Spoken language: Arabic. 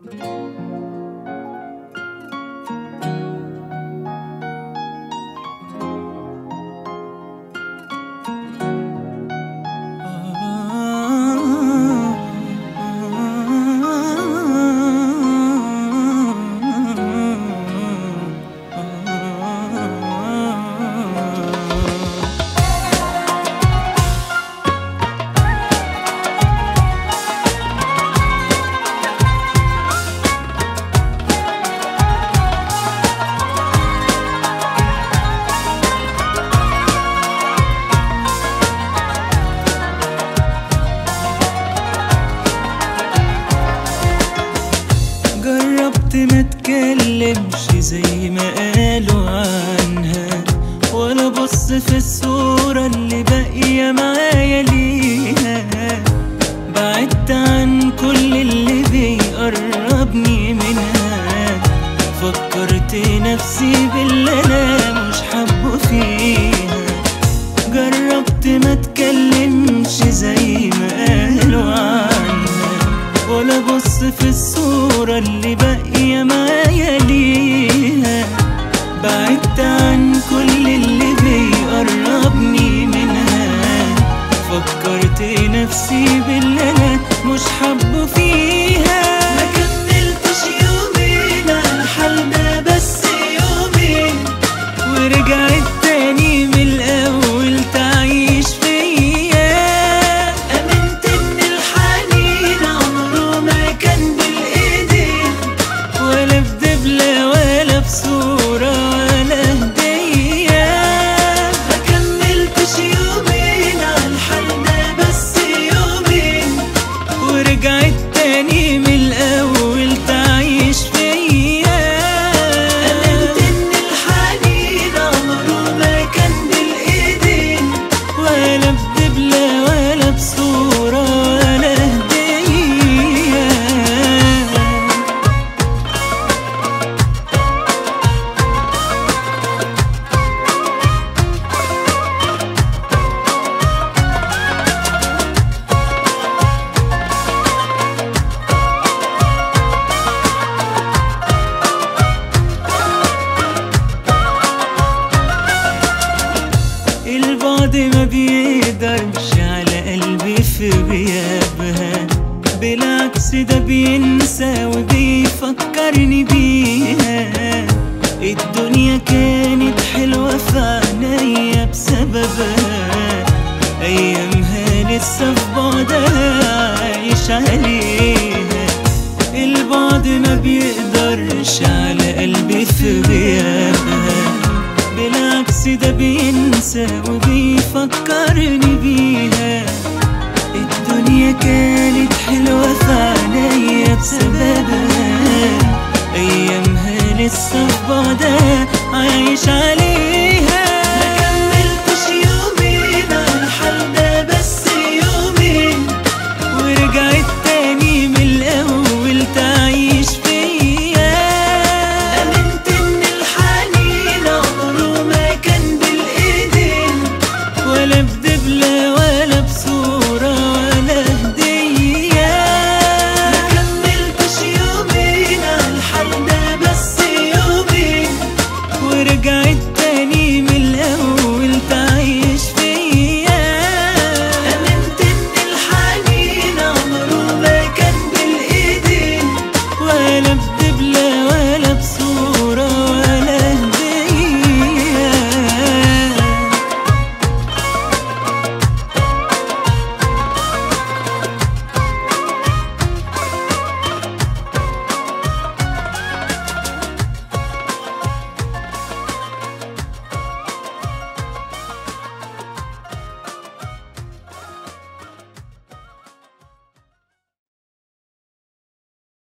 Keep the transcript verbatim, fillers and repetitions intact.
جربت ما اتكلمش زي ما قالوا عنها، ولا بص في الصورة اللي باقية معايا ليها. بعدت عن كل اللي بيقربني منها، فكرت نفسي باللي انا مش حابه فيها. جربت ما اتكلمش زي ما قالوا عنها، ولا بص في الصورة اللي باقية معايا ليها. بعدت عن كل اللي بيقربني منها، فكرت نفسي باللي انا مش حابه فيها. ما كملتش يومين على حالنا، بس يومين ورجعت تاني من الاول تعيش فيا. امنت ان الحنين عمره ما كان بالايدين، ولا بدبلة ولا بصورة ولا هدية. ما كملتش يومين على حالنا، بس يومين ورجعت تاني من الاول تعيش فيا. امنت ان الحنين عمره ما كان بالايدين، ولا بدبلة ولا بصورة ولا هدية. البعد ما بيقدرش على قلبي في غيابها، بالعكس ده بينسى وبيفكرني بيها. الدنيا كانت حلوة في عينيا بسببها، أيامها لسه في بعدها عايش عليها. البعد ما بيقدرش على قلبي في غيابها، بالعكس ده بينسى وبيفكرني بيها. الدنيا كانت حلوة في عينيا